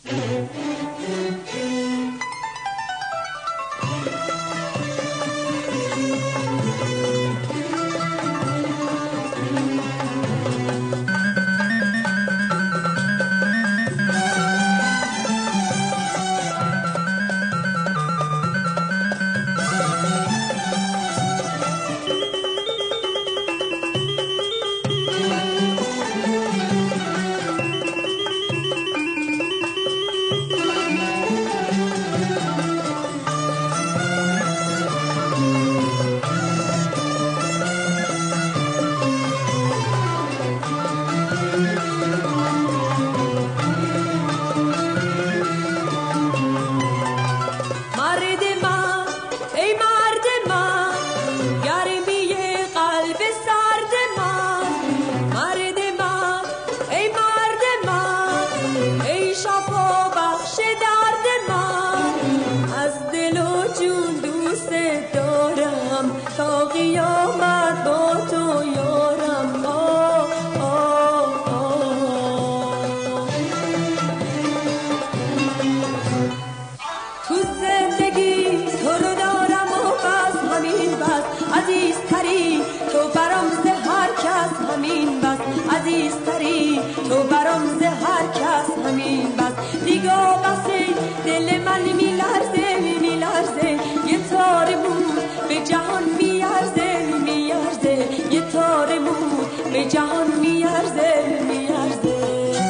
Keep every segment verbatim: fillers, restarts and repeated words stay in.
تو برام ز هر کس همین بس دیگه بسه دل من میلرزه میلرزه یه تار بود به جهان میارزه میارزه یه تار بود به جهان میارزه میارزه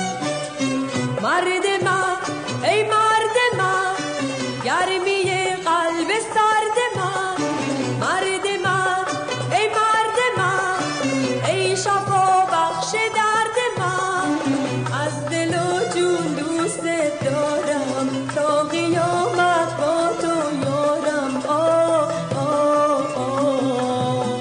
مرد من ای مرد من گرمی قلب سرد من مرد من ای مرد من ای شفا بخش درد من از دل و جون دوست دارم تا قیامت با تو یارم آه آه آه